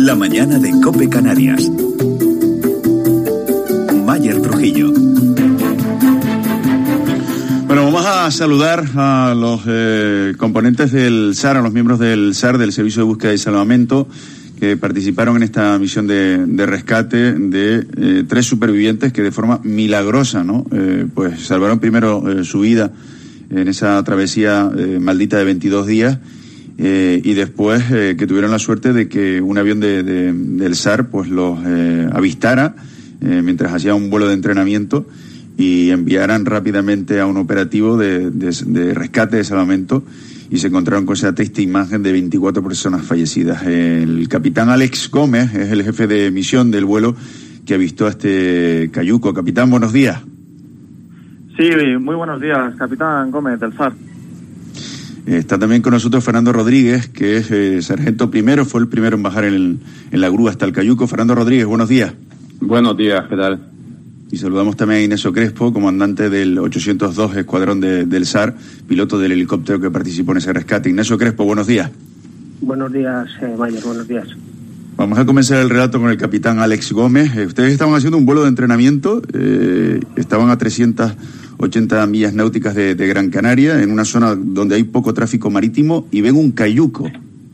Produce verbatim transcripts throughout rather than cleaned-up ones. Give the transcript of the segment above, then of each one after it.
La mañana de COPE Canarias. Mayer Trujillo. Bueno, vamos a saludar a los eh, componentes del S A R, a los miembros del S A R, del Servicio de Búsqueda y Salvamento, que participaron en esta misión de, de rescate de eh, tres supervivientes que de forma milagrosa, ¿no? Eh, pues salvaron primero eh, su vida en esa travesía eh, maldita de veintidós días. Eh, y después eh, que tuvieron la suerte de que un avión de, de, del S A R pues los eh, avistara eh, mientras hacía un vuelo de entrenamiento y enviaran rápidamente a un operativo de, de, de rescate, de salvamento, y se encontraron con esa triste imagen de veinticuatro personas fallecidas. El capitán Alex Gómez es el jefe de misión del vuelo que avistó a este cayuco. Capitán, buenos días. Sí, muy buenos días, capitán Gómez del S A R. Está también con nosotros Fernando Rodríguez, que es eh, sargento primero, fue el primero en bajar en, el, en la grúa hasta el cayuco. Fernando Rodríguez, buenos días. Buenos días, ¿qué tal? Y saludamos también a Inesio Crespo, comandante del ochocientos dos Escuadrón de, del S A R, piloto del helicóptero que participó en ese rescate. Inesio Crespo, buenos días. Buenos días, eh, Mayer, buenos días. Vamos a comenzar el relato con el capitán Alex Gómez. Eh, ustedes estaban haciendo un vuelo de entrenamiento, eh, estaban a trescientas ochenta millas náuticas de, de Gran Canaria, en una zona donde hay poco tráfico marítimo, y ven un cayuco.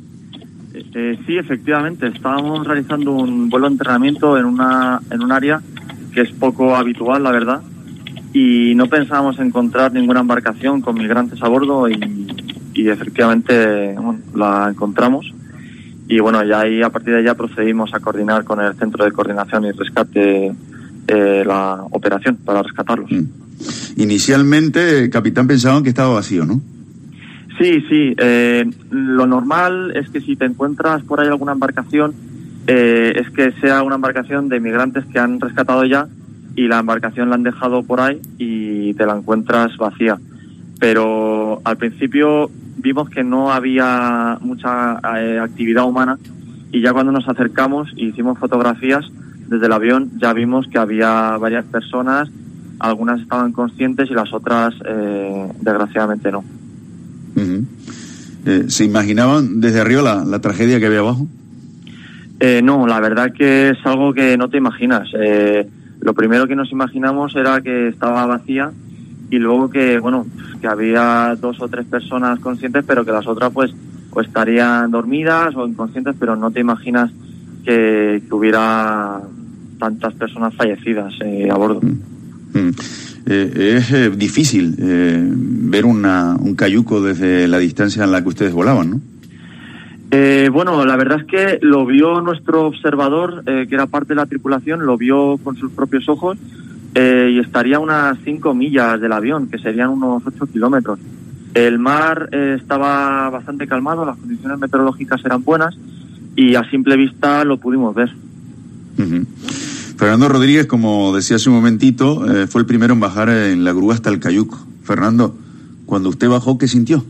Eh, sí, efectivamente, estábamos realizando un vuelo de entrenamiento en una en un área que es poco habitual, la verdad, y no pensábamos encontrar ninguna embarcación con migrantes a bordo, y, y efectivamente bueno, la encontramos. Y bueno, ya ahí, a partir de allá procedimos a coordinar con el Centro de Coordinación y Rescate eh, la operación para rescatarlos. Mm. Inicialmente, capitán, pensaban que estaba vacío, ¿no? Sí, sí. Eh, lo normal es que si te encuentras por ahí alguna embarcación, eh, es que sea una embarcación de migrantes que han rescatado ya y la embarcación la han dejado por ahí y te la encuentras vacía. Pero al principio vimos que no había mucha eh, actividad humana, y ya cuando nos acercamos e hicimos fotografías desde el avión, ya vimos que había varias personas. Algunas estaban conscientes y las otras, eh, desgraciadamente, no. Uh-huh. Eh, ¿Se imaginaban desde arriba la, la tragedia que había abajo? Eh, no, la verdad que es algo que no te imaginas. Eh, lo primero que nos imaginamos era que estaba vacía, y luego que, bueno, que había dos o tres personas conscientes, pero que las otras, pues, o estarían dormidas o inconscientes, pero no te imaginas que, que hubiera tantas personas fallecidas eh, a bordo. Uh-huh. Mm. Eh, es eh, difícil eh, ver una, un cayuco desde la distancia en la que ustedes volaban, ¿no? Eh, bueno, la verdad es que lo vio nuestro observador, eh, que era parte de la tripulación, lo vio con sus propios ojos, eh, y estaría a unas cinco millas del avión, que serían unos ocho kilómetros. El mar eh, estaba bastante calmado, las condiciones meteorológicas eran buenas, y a simple vista lo pudimos ver. Uh-huh. Fernando Rodríguez, como decía hace un momentito, eh, fue el primero en bajar en la grúa hasta el cayuco. Fernando, cuando usted bajó, ¿qué sintió?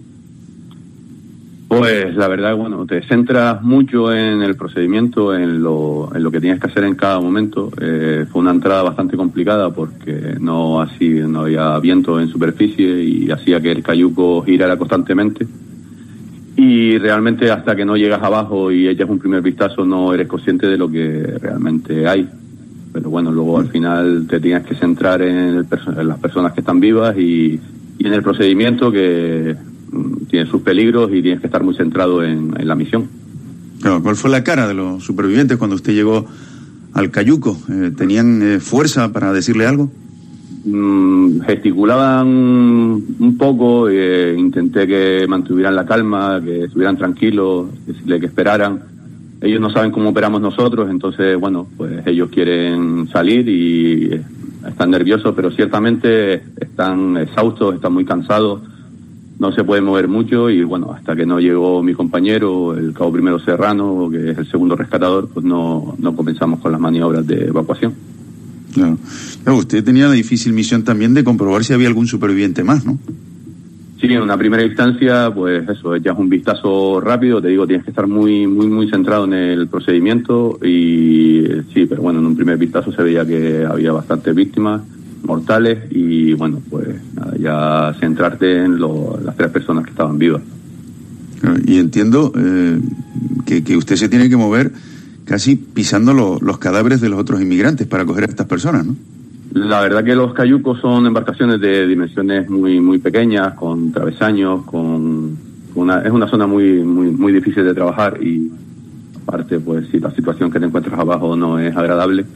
Pues la verdad, bueno, te centras mucho en el procedimiento, en lo, en lo que tienes que hacer en cada momento. Eh, fue una entrada bastante complicada porque no así no había viento en superficie y hacía que el cayuco girara constantemente. Y realmente hasta que no llegas abajo y echas un primer vistazo no eres consciente de lo que realmente hay. Pero bueno, luego al final te tienes que centrar en, el perso- en las personas que están vivas y, y en el procedimiento, que mm, tiene sus peligros, y tienes que estar muy centrado en, en la misión. Claro, ¿cuál fue la cara de los supervivientes cuando usted llegó al cayuco? Eh, ¿Tenían eh, fuerza para decirle algo? Mm, gesticulaban un poco, eh, intenté que mantuvieran la calma, que estuvieran tranquilos, decirle que esperaran. Ellos no saben cómo operamos nosotros, entonces, bueno, pues ellos quieren salir y están nerviosos, pero ciertamente están exhaustos, están muy cansados, no se pueden mover mucho, y bueno, hasta que no llegó mi compañero, el cabo primero Serrano, que es el segundo rescatador, pues no, no comenzamos con las maniobras de evacuación. Claro. Claro, usted tenía la difícil misión también de comprobar si había algún superviviente más, ¿no? Sí, en una primera instancia, pues eso, echas un vistazo rápido, te digo, tienes que estar muy, muy, muy centrado en el procedimiento, y sí, pero bueno, en un primer vistazo se veía que había bastantes víctimas mortales, y bueno, pues nada, ya centrarte en lo, las tres personas que estaban vivas. Y entiendo eh, que, que usted se tiene que mover casi pisando lo, los cadáveres de los otros inmigrantes para coger a estas personas, ¿no? La verdad que los cayucos son embarcaciones de dimensiones muy muy pequeñas, con travesaños, con una, es una zona muy muy muy difícil de trabajar y aparte, pues si la situación que te encuentras abajo no es agradable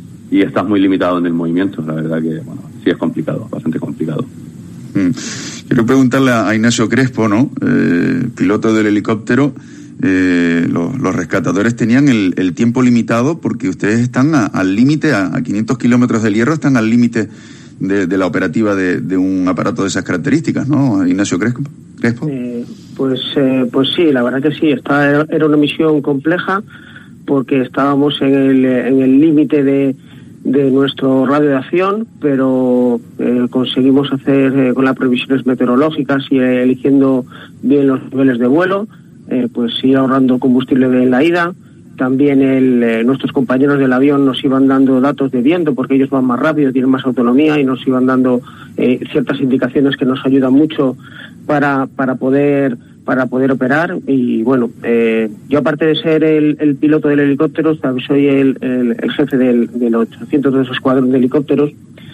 y estás muy limitado en el movimiento, la verdad que bueno, sí es complicado, bastante complicado. Mm. Quiero preguntarle a Ignacio Crespo, ¿no? Eh, piloto del helicóptero. Eh, los, los rescatadores tenían el, el tiempo limitado porque ustedes están a, al límite, a, a quinientos kilómetros del Hierro, están al límite de, de la operativa de, de un aparato de esas características, ¿no, Ignacio Crespo? ¿Crespo? Eh, pues, eh, pues sí, la verdad que sí, esta era una misión compleja porque estábamos en el en el límite de, de nuestro radio de acción, pero eh, conseguimos hacer eh, con las previsiones meteorológicas y eh, eligiendo bien los niveles de vuelo, Eh, pues ir ahorrando combustible de la ida. También el, eh, nuestros compañeros del avión nos iban dando datos de viento porque ellos van más rápido, tienen más autonomía y nos iban dando eh, ciertas indicaciones que nos ayudan mucho para para poder para poder operar. Y bueno, eh, yo aparte de ser el, el piloto del helicóptero, soy el, el, el jefe del, del ochocientos dos Escuadrón de Helicópteros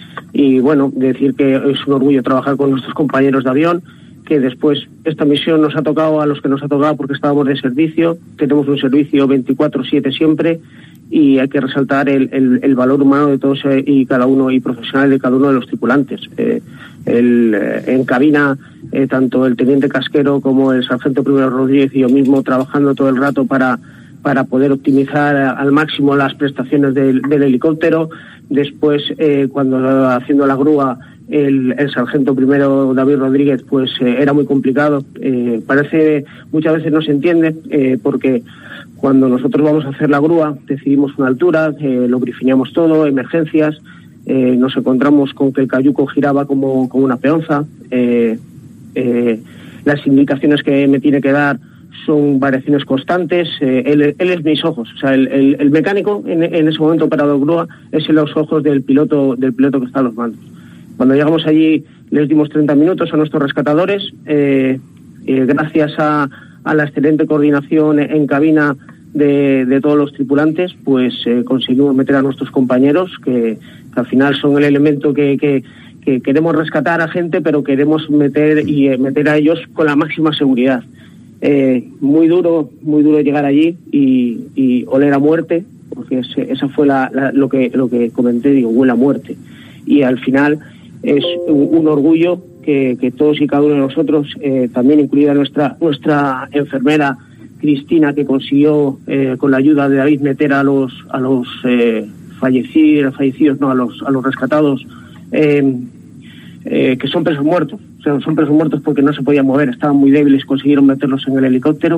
y bueno, decir que es un orgullo trabajar con nuestros compañeros de avión, que después esta misión nos ha tocado a los que nos ha tocado porque estábamos de servicio, tenemos un servicio veinticuatro siete siempre y hay que resaltar el, el, el valor humano de todos y cada uno y profesional de cada uno de los tripulantes. Eh, el, eh, en cabina, eh, tanto el teniente Casquero como el sargento primero Rodríguez y yo mismo trabajando todo el rato para, para poder optimizar al máximo las prestaciones del, del helicóptero. Después, eh, cuando haciendo la grúa, El, el sargento primero David Rodríguez, pues eh, era muy complicado. Eh, parece, muchas veces no se entiende, eh, porque cuando nosotros vamos a hacer la grúa, decidimos una altura, eh, lo brifiñamos todo, emergencias, eh, nos encontramos con que el cayuco giraba como, como una peonza, eh, eh, las indicaciones que me tiene que dar son variaciones constantes, eh, él, él es mis ojos, o sea, el, el, el mecánico en, en ese momento operador grúa es en los ojos del piloto, del piloto que está a los mandos. Cuando llegamos allí les dimos treinta minutos a nuestros rescatadores, eh, eh, gracias a, a la excelente coordinación en cabina de, de todos los tripulantes, pues eh, conseguimos meter a nuestros compañeros, que, que al final son el elemento que, que, que queremos rescatar a gente, pero queremos meter y eh, meter a ellos con la máxima seguridad. Eh, muy duro, muy duro llegar allí y, y oler a muerte, porque ese, esa fue la, la, lo que lo que comenté, digo, huele a muerte. Y al final es un, un orgullo que, que todos y cada uno de nosotros, eh, también incluida nuestra nuestra enfermera Cristina, que consiguió eh, con la ayuda de David meter a los a los eh, fallecidos, fallecidos no a los a los rescatados, eh, eh, que son presos muertos, o sea, son presos muertos porque no se podían mover, estaban muy débiles, consiguieron meterlos en el helicóptero.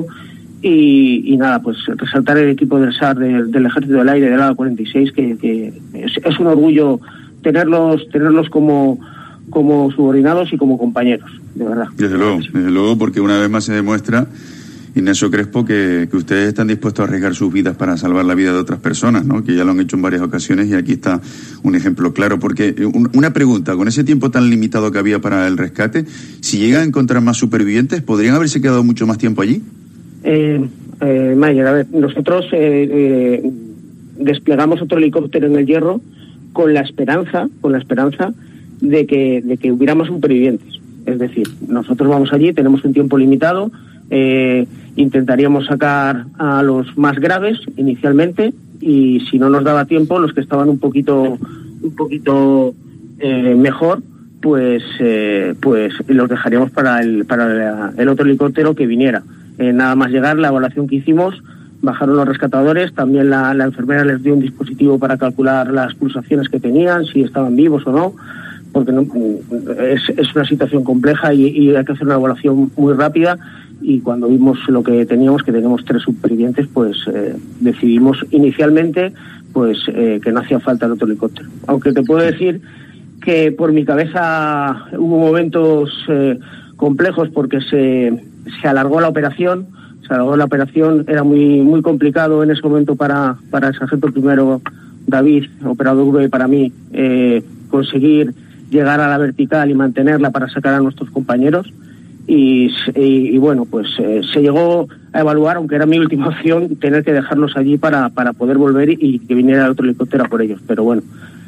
Y, y nada, pues resaltar el equipo del S A R, del, del Ejército del Aire, del A cuarenta y seis, que, que es, es un orgullo tenerlos tenerlos como como subordinados y como compañeros, de verdad. Desde luego, desde luego, porque una vez más se demuestra, Ignacio Crespo, que, que ustedes están dispuestos a arriesgar sus vidas para salvar la vida de otras personas, ¿no? Que ya lo han hecho en varias ocasiones y aquí está un ejemplo claro. Porque un, una pregunta, con ese tiempo tan limitado que había para el rescate, si llegan a encontrar más supervivientes, ¿podrían haberse quedado mucho más tiempo allí? Eh, eh, Mayer, a ver, nosotros eh, eh, desplegamos otro helicóptero en el Hierro con la esperanza, con la esperanza de que de que hubiera más supervivientes. Es decir, nosotros vamos allí, tenemos un tiempo limitado, eh, intentaríamos sacar a los más graves inicialmente y si no nos daba tiempo, los que estaban un poquito un poquito eh, mejor, pues eh, pues los dejaríamos para el para la, el otro helicóptero que viniera. Eh, nada más llegar, la evaluación que hicimos, bajaron los rescatadores, también la, la enfermera les dio un dispositivo para calcular las pulsaciones que tenían, si estaban vivos o no, porque no, es, es una situación compleja y, y hay que hacer una evaluación muy rápida, y cuando vimos lo que teníamos, que teníamos tres supervivientes, pues eh, decidimos inicialmente pues eh, que no hacía falta el otro helicóptero. Aunque te puedo decir que por mi cabeza hubo momentos eh, complejos porque se, se alargó la operación, se alargó la operación, era muy muy complicado en ese momento para, para el sargento primero David, operador y para mí, eh, conseguir llegar a la vertical y mantenerla para sacar a nuestros compañeros. y, y, y bueno, pues eh, se llegó a evaluar, aunque era mi última opción, tener que dejarlos allí para, para poder volver y, y que viniera otro helicóptero a por ellos. Pero bueno,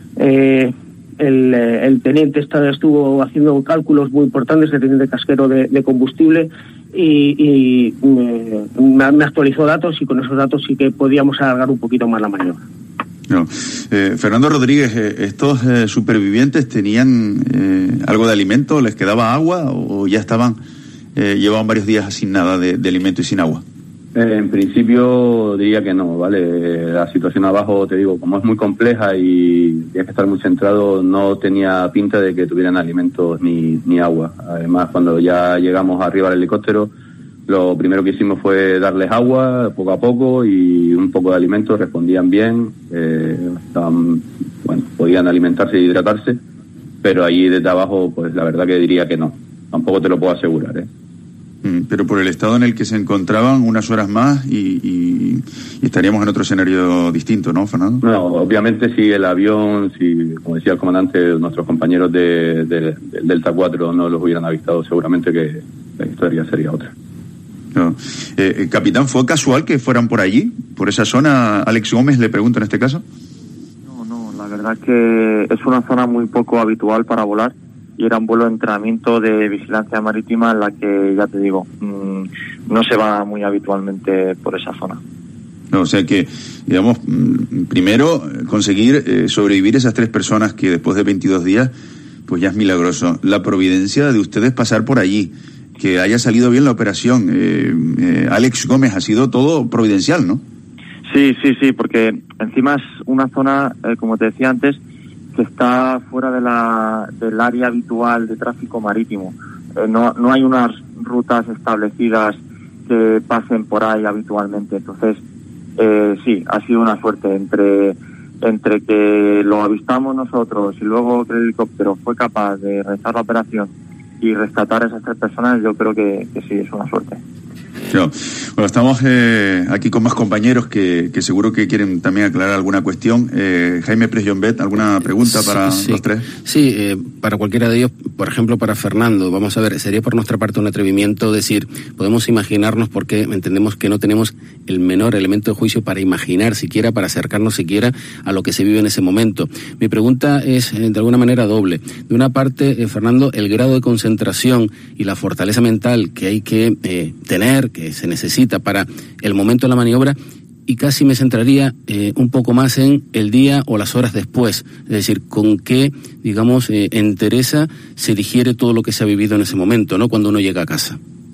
eh, el, el teniente estuvo haciendo cálculos muy importantes, el teniente casquero de, de combustible, y, y me, me actualizó datos, y con esos datos sí que podíamos alargar un poquito más la maniobra. No. Eh, Fernando Rodríguez, eh, ¿estos eh, supervivientes tenían eh, algo de alimento? ¿Les quedaba agua o ya estaban, eh, llevaban varios días sin nada de, de alimento y sin agua? Eh, en principio diría que no, ¿vale? La situación abajo, te digo, como es muy compleja y tienes que estar muy centrado, no tenía pinta de que tuvieran alimentos ni, ni agua. Además, cuando ya llegamos arriba del helicóptero, lo primero que hicimos fue darles agua poco a poco y un poco de alimento, respondían bien, eh, estaban, bueno, podían alimentarse e hidratarse, pero allí desde abajo, pues la verdad que diría que no, tampoco te lo puedo asegurar, ¿eh? Pero por el estado en el que se encontraban, unas horas más y, y, y estaríamos en otro escenario distinto, ¿no, Fernando? No, obviamente si el avión, si, como decía el comandante, nuestros compañeros de, de, del Delta cuatro no los hubieran avistado, seguramente que la historia sería otra. No. Eh, capitán, ¿fue casual que fueran por allí, por esa zona? Alex Gómez, le pregunto en este caso. No, no, la verdad que es una zona muy poco habitual para volar y era un vuelo de entrenamiento de vigilancia marítima en la que, ya te digo, mmm, no se va muy habitualmente por esa zona. No, o sea que, digamos, primero conseguir eh, sobrevivir esas tres personas que después de veintidós días, pues ya es milagroso. La providencia de ustedes pasar por allí, que haya salido bien la operación. Eh, eh, Alex Gómez, ha sido todo providencial, ¿no? Sí, sí, sí, porque encima es una zona, eh, como te decía antes, que está fuera de la del área habitual de tráfico marítimo. Eh, no, no hay unas rutas establecidas que pasen por ahí habitualmente. Entonces, eh, sí, ha sido una suerte entre entre que lo avistamos nosotros y luego que el helicóptero fue capaz de realizar la operación y rescatar a esas tres personas. Yo creo que, que sí, es una suerte. Claro. Bueno, estamos eh, aquí con más compañeros que, que seguro que quieren también aclarar alguna cuestión. Eh, Jaime Presjombet, ¿alguna pregunta para sí, los tres? Sí, eh, para cualquiera de ellos, por ejemplo, para Fernando. Vamos a ver, sería por nuestra parte un atrevimiento decir, podemos imaginarnos, porque entendemos que no tenemos el menor elemento de juicio para imaginar siquiera, para acercarnos siquiera a lo que se vive en ese momento. Mi pregunta es, eh, de alguna manera, doble. De una parte, eh, Fernando, el grado de concentración y la fortaleza mental que hay que eh, tener, que se necesita para el momento de la maniobra, y casi me centraría eh, un poco más en el día o las horas después, es decir, con qué, digamos, eh, entereza se digiere todo lo que se ha vivido en ese momento, ¿no?, cuando uno llega a casa.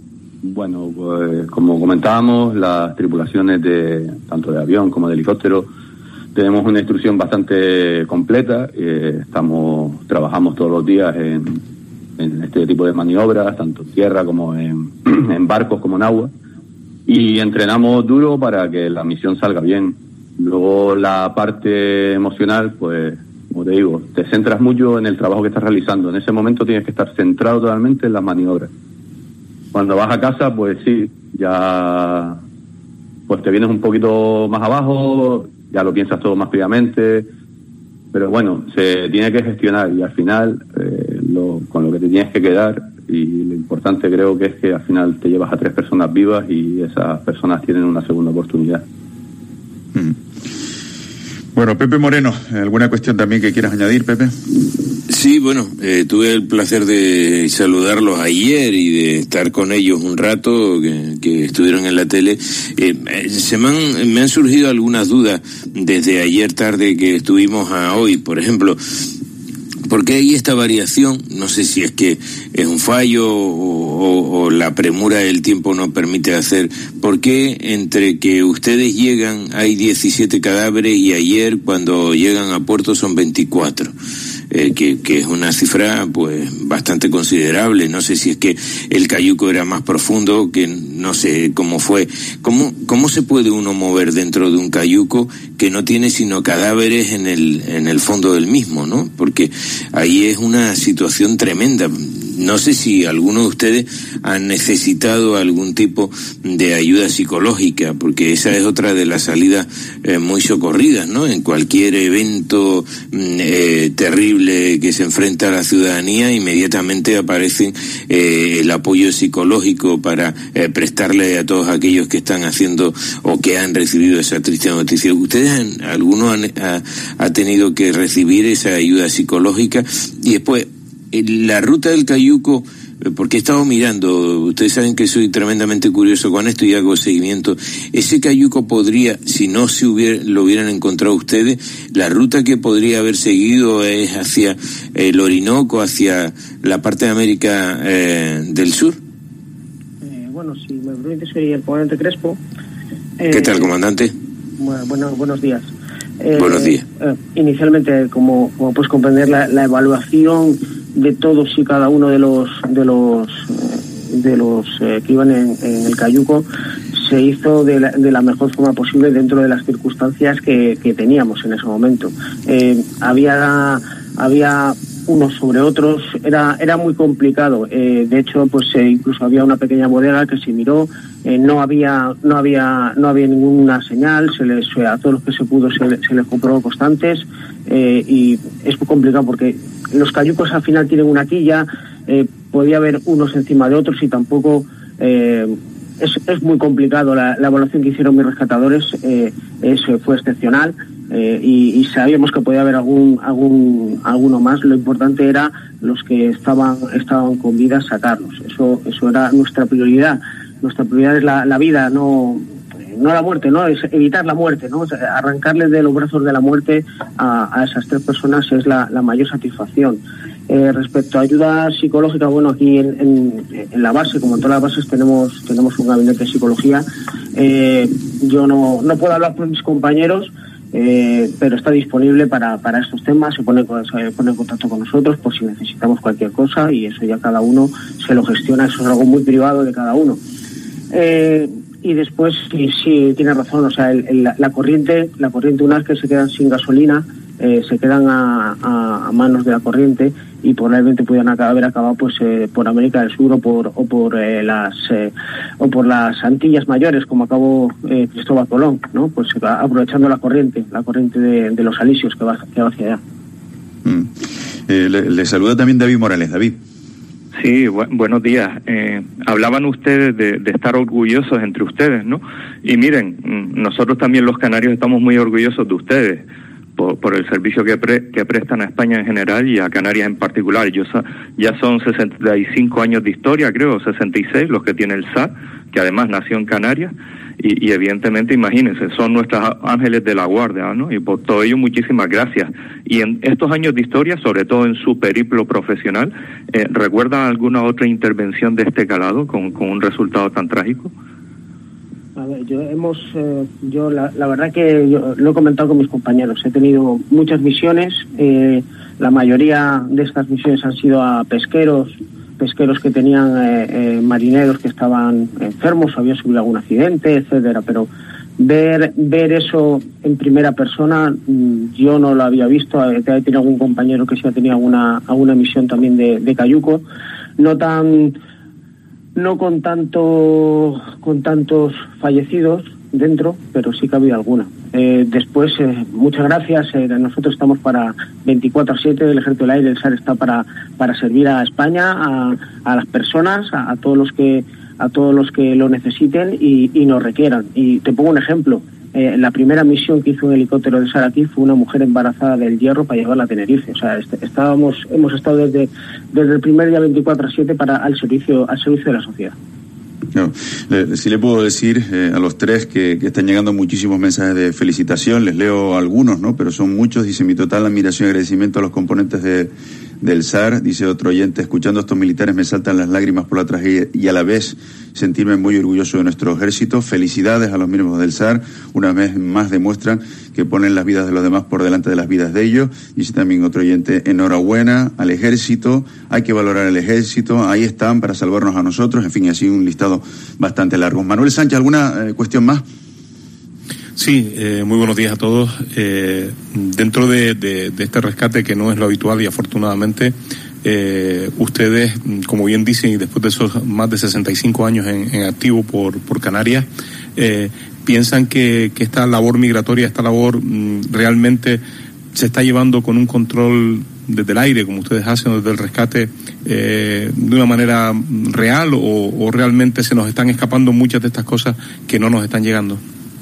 Bueno, pues como comentábamos, las tripulaciones de tanto de avión como de helicóptero tenemos una instrucción bastante completa, eh, estamos trabajamos todos los días en, en este tipo de maniobras, tanto en tierra como en, en barcos como en agua, y entrenamos duro para que la misión salga bien. Luego la parte emocional, pues, como te digo, te centras mucho en el trabajo que estás realizando. En ese momento tienes que estar centrado totalmente en las maniobras. Cuando vas a casa, pues sí, ya pues te vienes un poquito más abajo, ya lo piensas todo más fríamente, pero bueno, se tiene que gestionar y al final eh, lo, con lo que te tienes que quedar, y lo importante creo que es que al final te llevas a tres personas vivas y esas personas tienen una segunda oportunidad. Mm. Bueno, Pepe Moreno, ¿alguna cuestión también que quieras añadir, Pepe? Sí, bueno, eh, tuve el placer de saludarlos ayer y de estar con ellos un rato, que, que estuvieron en la tele. Eh, se me han, me han surgido algunas dudas desde ayer tarde que estuvimos a hoy, por ejemplo. ¿Por qué hay esta variación? No sé si es que es un fallo o, o, o la premura del tiempo no permite hacer. ¿Por qué entre que ustedes llegan hay diecisiete cadáveres y ayer cuando llegan a puerto son veinticuatro? Eh, que, que es una cifra pues bastante considerable. No sé si es que el cayuco era más profundo, que no sé cómo fue. ¿Cómo, cómo se puede uno mover dentro de un cayuco que no tiene sino cadáveres en el, en el fondo del mismo, ¿no? Porque ahí es una situación tremenda. no sé si alguno de ustedes ha necesitado algún tipo de ayuda psicológica, porque esa es otra de las salidas eh, muy socorridas, ¿no? En cualquier evento eh, terrible que se enfrenta a la ciudadanía, inmediatamente aparece eh, el apoyo psicológico para eh, prestarle a todos aquellos que están haciendo o que han recibido esa triste noticia. ¿Ustedes, han, alguno han, ha, ha tenido que recibir esa ayuda psicológica? Y después, la ruta del Cayuco, porque he estado mirando, ustedes saben que soy tremendamente curioso con esto y hago seguimiento. Ese Cayuco podría, si no se hubiera, lo hubieran encontrado ustedes, la ruta que podría haber seguido es hacia el Orinoco, hacia la parte de América eh, del Sur. Eh, bueno, si me permite, soy el comandante Crespo. Eh, ¿Qué tal, comandante? Bueno, bueno buenos días. Eh, Buenos días. Eh, inicialmente, como, como puedes comprender, la, la evaluación de todos y cada uno de los de los de los eh, que iban en, en el Cayuco se hizo de la, de la mejor forma posible dentro de las circunstancias que, que teníamos en ese momento. Eh, había había unos sobre otros, era era muy complicado. Eh, de hecho, pues eh, incluso había una pequeña bodega que se miró, eh, no había no había no había ninguna señal, se les a todos los que se pudo se, se les comprobó constantes, eh, y es muy complicado porque los cayucos al final tienen una quilla, eh, podía haber unos encima de otros y tampoco eh, es, es muy complicado. La, la evaluación que hicieron mis rescatadores eh, eso fue excepcional. Eh, y, y sabíamos que podía haber algún algún alguno más. Lo importante era los que estaban estaban con vida, sacarlos. Eso eso era nuestra prioridad. Nuestra prioridad es la, la vida, no no la muerte, no es evitar la muerte, no, o sea, arrancarles de los brazos de la muerte a, a esas tres personas es la, la mayor satisfacción. Eh, respecto a ayuda psicológica, bueno, aquí en, en, en la base, como en todas las bases, tenemos tenemos un gabinete de psicología. Eh, yo no no puedo hablar por mis compañeros. Eh, pero está disponible para, para estos temas, se pone, se pone en contacto con nosotros por si necesitamos cualquier cosa y eso ya cada uno se lo gestiona, eso es algo muy privado de cada uno. Eh, y después, sí, sí, tiene razón, o sea, el, el, la corriente, la corriente, una vez que se quedan sin gasolina, eh, se quedan a, a, a manos de la corriente y probablemente pudieran haber acabado pues eh, por América del Sur o por o por eh, las eh, o por las Antillas Mayores, como acabó eh, Cristóbal Colón, ¿no? Pues aprovechando la corriente, la corriente de, de los alisios que va, que va hacia allá. Mm. Eh, le, le saluda también David Morales. David. Sí, bu buenos días. Eh, hablaban ustedes de, de estar orgullosos entre ustedes, ¿no? Y miren, nosotros también los canarios estamos muy orgullosos de ustedes por, por el servicio que, pre que prestan a España en general y a Canarias en particular. Yo, ya son sesenta y cinco años de historia, creo, sesenta y seis, los que tiene el S A, que además nació en Canarias. Y, y evidentemente, imagínense, son nuestros ángeles de la guardia, ¿no? Y por todo ello, muchísimas gracias. Y en estos años de historia, sobre todo en su periplo profesional, eh, ¿recuerdan alguna otra intervención de este calado con, con un resultado tan trágico? A ver, yo hemos, eh, yo la, la verdad que yo lo he comentado con mis compañeros, he tenido muchas misiones, eh, la mayoría de estas misiones han sido a pesqueros, pesqueros que tenían eh, eh, marineros que estaban enfermos o había subido algún accidente, etcétera, pero ver ver eso en primera persona yo no lo había visto. He tenido algún compañero que sí ha tenido alguna alguna misión también de, de cayuco, no tan no con tanto con tantos fallecidos dentro, pero sí que ha habido alguna. Eh, después, eh, muchas gracias. Eh, nosotros estamos para veinticuatro a siete, el Ejército del Aire, el S A R está para para servir a España, a, a las personas, a, a todos los que a todos los que lo necesiten y, y nos requieran. Y te pongo un ejemplo. Eh, la primera misión que hizo un helicóptero de S A R aquí fue una mujer embarazada del Hierro para llevarla a Tenerife. O sea, est estábamos hemos estado desde desde el primer día veinticuatro a siete para al servicio al servicio de la sociedad. No, le, sí le puedo decir eh, a los tres que, que están llegando muchísimos mensajes de felicitación, les leo algunos, ¿no? Pero son muchos. Dice: mi total admiración y agradecimiento a los componentes de, del S A R. Dice otro oyente: escuchando a estos militares me saltan las lágrimas por la tragedia y a la vez sentirme muy orgulloso de nuestro ejército. Felicidades a los miembros del S A R, una vez más demuestran que ponen las vidas de los demás por delante de las vidas de ellos. Dice también otro oyente: enhorabuena al ejército, hay que valorar el ejército, ahí están para salvarnos a nosotros. En fin, así un listado bastante largo. Manuel Sánchez, ¿alguna eh, cuestión más? Sí, eh, muy buenos días a todos. Eh, dentro de, de, de este rescate, que no es lo habitual y afortunadamente Eh, ustedes, como bien dicen, y después de esos más de sesenta y cinco años en, en activo por, por Canarias, eh, piensan que, que esta labor migratoria, esta labor mm, realmente se está llevando con un control desde el aire, como ustedes hacen desde el rescate, eh, de una manera real, o, o realmente se nos están escapando muchas de estas cosas que no nos están llegando.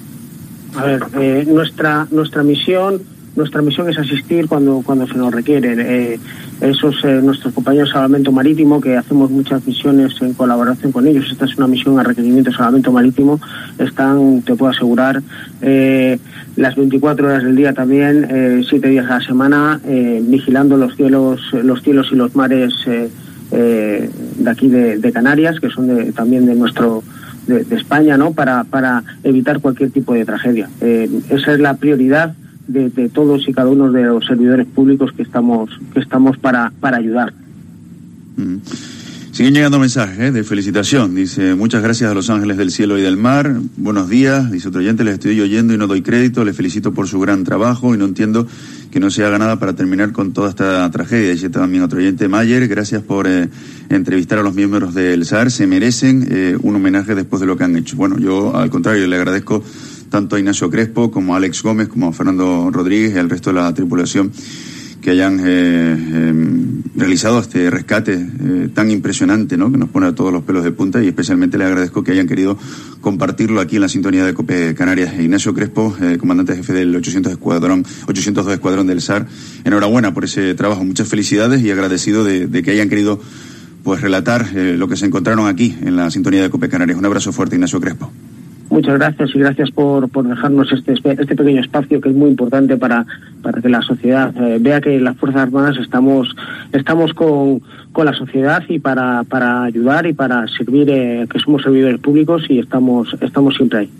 A ver, eh, nuestra nuestra misión nuestra misión es asistir cuando cuando se nos requiere. Eh, esos eh, nuestros compañeros de salvamento marítimo, que hacemos muchas misiones en colaboración con ellos. Esta es una misión a requerimiento de salvamento marítimo. Están, te puedo asegurar, eh, las veinticuatro horas del día también, eh, siete días a la semana, eh, vigilando los cielos, los cielos y los mares eh, eh, de aquí de, de Canarias, que son de, también de nuestro de, de España, ¿no? Para para evitar cualquier tipo de tragedia. Eh, esa es la prioridad De, de todos y cada uno de los servidores públicos que estamos que estamos para para ayudar. Mm. Siguen llegando mensajes ¿eh? de felicitación. Dice: muchas gracias a los ángeles del cielo y del mar. Buenos días. Dice otro oyente: les estoy oyendo y no doy crédito. Les felicito por su gran trabajo y no entiendo que no se haga nada para terminar con toda esta tragedia. Dice también otro oyente: Mayer, gracias por eh, entrevistar a los miembros del S A R. Se merecen eh, un homenaje después de lo que han hecho. Bueno, yo al contrario le agradezco tanto a Ignacio Crespo como a Alex Gómez, como a Fernando Rodríguez y al resto de la tripulación que hayan eh, eh, realizado este rescate eh, tan impresionante, ¿no? Que nos pone a todos los pelos de punta, y especialmente les agradezco que hayan querido compartirlo aquí en la sintonía de COPE Canarias. Ignacio Crespo, eh, comandante jefe del ochocientos Escuadrón, ochocientos dos Escuadrón del S A R, enhorabuena por ese trabajo, muchas felicidades, y agradecido de, de que hayan querido pues relatar eh, lo que se encontraron aquí en la sintonía de COPE Canarias. Un abrazo fuerte, Ignacio Crespo. Muchas gracias y gracias por, por dejarnos este este pequeño espacio que es muy importante para para que la sociedad eh, vea que las Fuerzas Armadas estamos estamos con, con la sociedad y para para ayudar y para servir, eh, que somos servidores públicos y estamos estamos siempre ahí.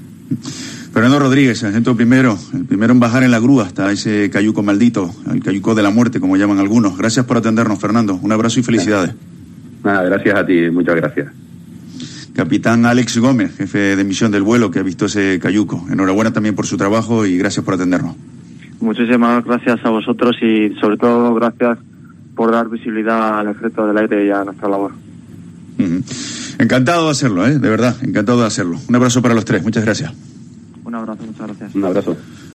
Fernando Rodríguez, sargento primero, el primero en bajar en la grúa hasta ese cayuco maldito, el cayuco de la muerte, como llaman algunos. Gracias por atendernos, Fernando. Un abrazo y felicidades. Nada, gracias a ti, muchas gracias. Capitán Alex Gómez, jefe de misión del vuelo, que ha visto ese cayuco. Enhorabuena también por su trabajo y gracias por atendernos. Muchísimas gracias a vosotros y sobre todo gracias por dar visibilidad al ejército del aire y a nuestra labor. Uh-huh. Encantado de hacerlo, ¿eh? De verdad, encantado de hacerlo. Un abrazo para los tres, muchas gracias. Un abrazo, muchas gracias. Un abrazo.